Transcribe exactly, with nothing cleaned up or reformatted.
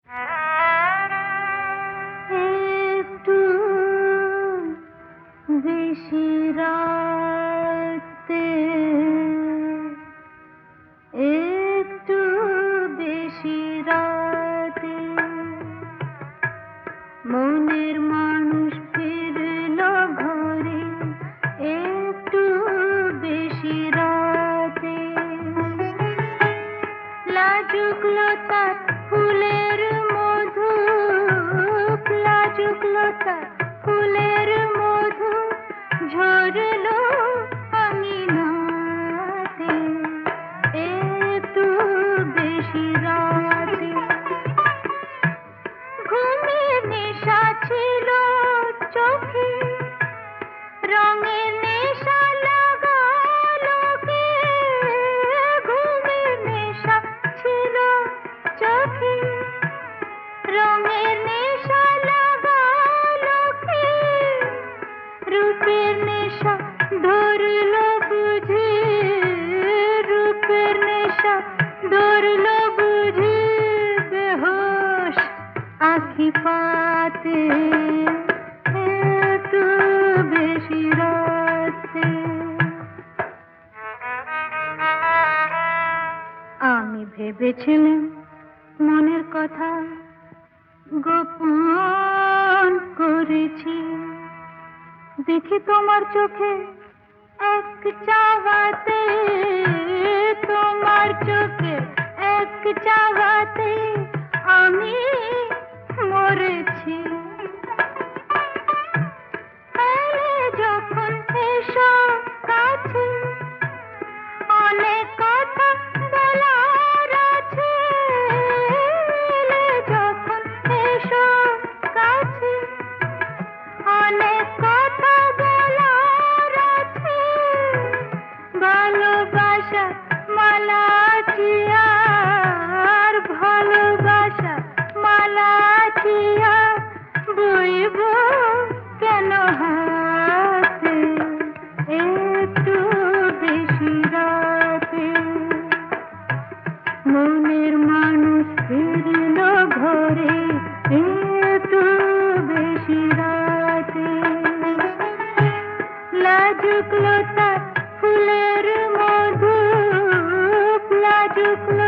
একটু বেশি রাতে, একটু বেশি রাতে মনের মানুষ ফিরল ঘরে, একটু বেশি রাতে। লাজুক লতার ফুলের মধু, লাজুক লতার ফুলের মধু ঝরলো আঙিনাতে, একটু বেশি রাতে। ঘুমের নেশা ছিল চোখে, রঙের নেশা লাগালো কে? ঘুমের নেশা ছিল চোখে, রঙের নেশা লাগালো কে? রূপের নেশা ধরলো বুঝি, রূপের নেশা ধরলো বুঝি বেহোশ আখি পাতে, একটু বেশি রাতে। আমি ভেবেছিলাম মনের কথা গোপন করেছি, দেখি তোমার চোখে এক চাওয়াতে, তোমার চোখে এক চাওয়াতে আমি মরেছি। এলে যখন এসো কাছে, অনেক কথা বলার আছে। এলে যখন এসো কাছে, অনেক কথা বলার আছে। ভালোবাসা মালা কি আর, ভালোবাসা মালা কি আর বইব কেন হাতে, একটু বেশি রাতে মনের মানুষ ফিরল ঘরে, একটু বেশি রাতে। লাজুক লতা ফুলের মধু, লাজুক